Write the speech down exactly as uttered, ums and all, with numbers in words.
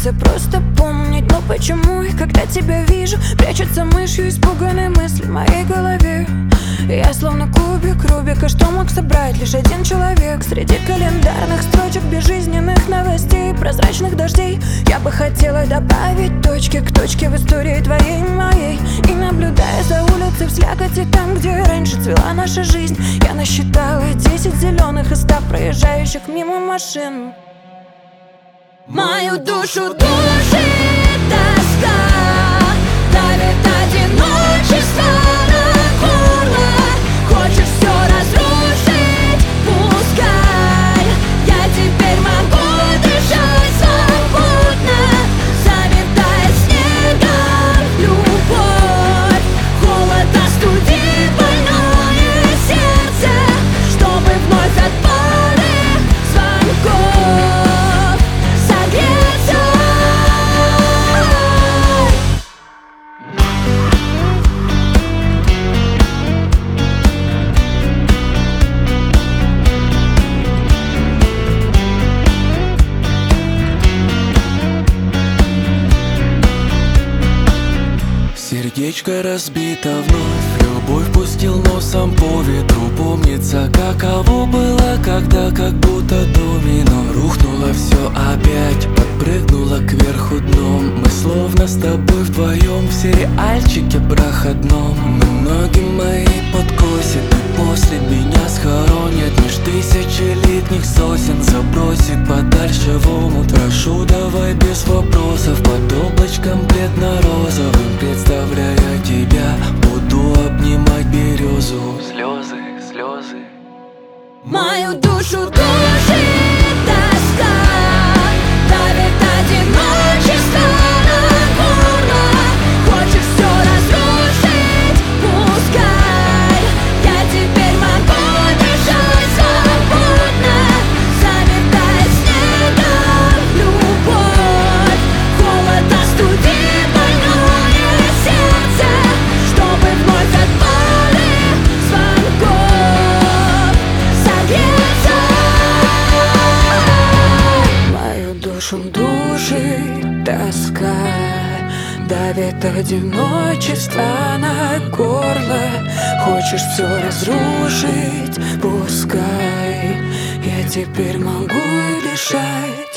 хочется просто помнить. Но почему и когда тебя вижу, прячется мышью испуганные мысли в моей голове. Я словно кубик Рубика, что мог собрать лишь один человек. Среди календарных строчек, безжизненных новостей, прозрачных дождей, я бы хотела добавить точки к точке в истории твоей и моей. И наблюдая за улицей в слякоти, там, где раньше цвела наша жизнь, я насчитала десять зеленых из ста проезжающих мимо машин. Мою душу душит тоска, давит одиночество на горло. Хочешь все разрушить, пускай. Я теперь могу дышать свободно, заметая снегом любовь. Холод остудит больное сердце, чтобы вновь от пары звонков согреться. Сердечко разбито вновь, любовь пустил носом по ветру. Помнится, каково было, когда как будто домино рухнуло все опять, подпрыгнуло кверху дном. Мы словно с тобой вдвоем в сериальчике проходном. Но ноги мои подкосят и после меня схоронят меж тысячелетних сосен, забросит подальше в омут. Прошу, давай без вопросов, под облачком бледно-розовым, представляя тебя, буду обнимать березу. Слезы, слезы. Мою душу душит тоска, давит одиночество на горло. Хочешь все разрушить, пускай. Я теперь могу дышать свободно, заметая снегом любовь. Холод остудит больное сердце, чтобы вновь от пары звонков согреться. Мою душу душит тоска, давит одиночество на горло. Хочешь все разрушить, пускай. Я теперь могу дышать